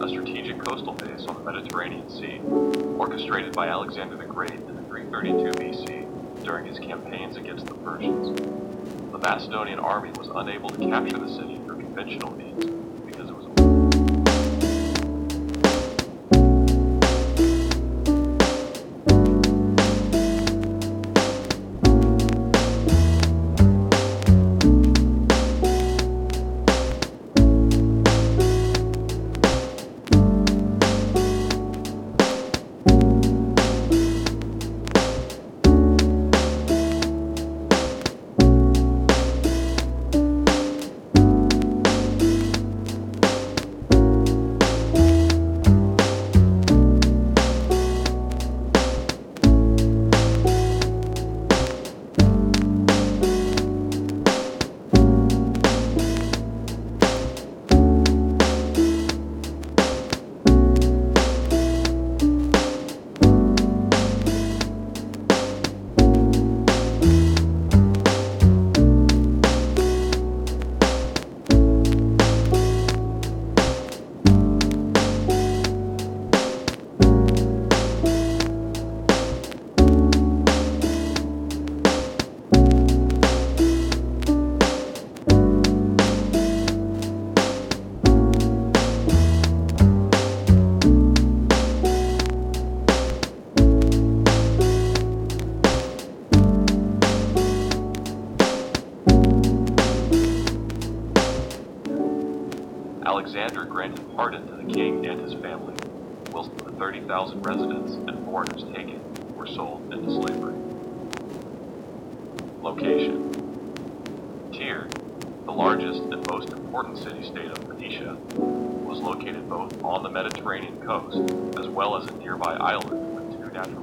a strategic coastal base on the Mediterranean Sea, orchestrated by Alexander the Great in 332 BC during his campaigns against the Persians. The Macedonian army was unable to capture the city through conventional means because it was Alexander granted pardon to the king and his family, whilst the 30,000 residents and foreigners taken were sold into slavery. Location: Tyre, the largest and most important city-state of Phoenicia, was located both on the Mediterranean coast as well as a nearby island with two natural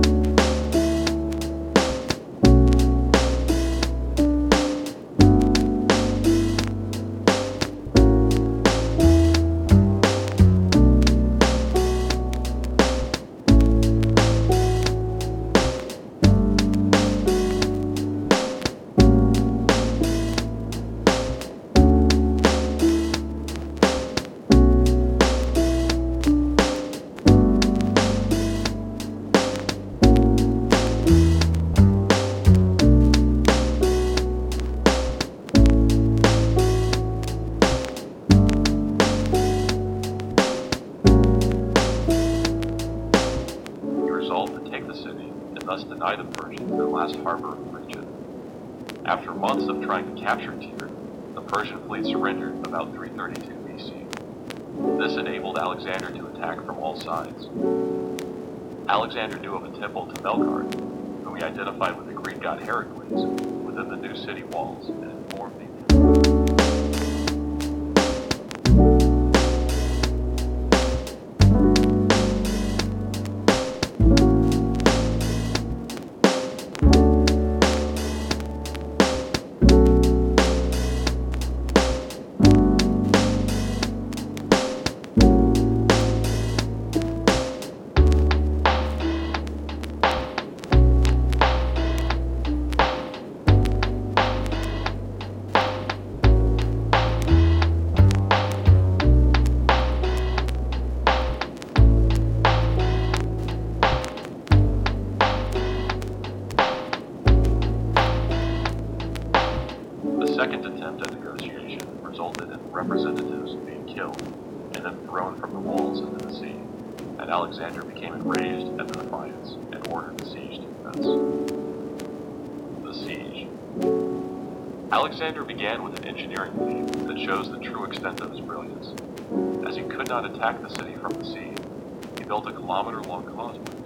resolved to take the city and thus deny the Persians their last harbor in the region. After months of trying to capture Tyre, the Persian fleet surrendered about 332 BC. This enabled Alexander to attack from all sides. Alexander knew of a temple to Melkart, whom he identified with the Greek god Heracles, within the new city walls and informed the second attempt at negotiation resulted in representatives being killed and then thrown from the walls into the sea, and Alexander became enraged at the defiance and ordered the siege to commence. The siege. Alexander began with an engineering feat that shows the true extent of his brilliance. As he could not attack the city from the sea, he built a kilometer-long causeway